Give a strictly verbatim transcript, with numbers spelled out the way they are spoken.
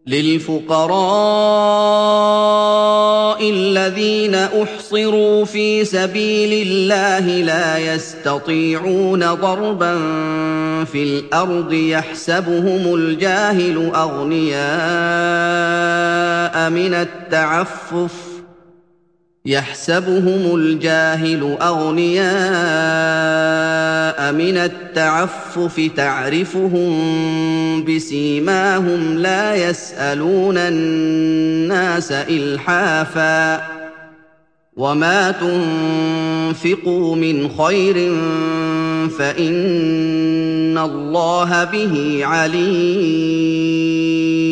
لِلْفُقَرَاءِ الَّذِينَ أُحْصِرُوا فِي سَبِيلِ اللَّهِ لَا يَسْتَطِيعُونَ ضَرْبًا فِي الْأَرْضِ يَحْسَبُهُمُ الْجَاهِلُ أَغْنِيَاءَ مِنَ التَّعَفُّفِ يحسبهم الجاهل أغنياء من التعفف تعرفهم بسيماهم لا يسألون الناس إلحافا وما تنفقوا من خير فإن الله به عليم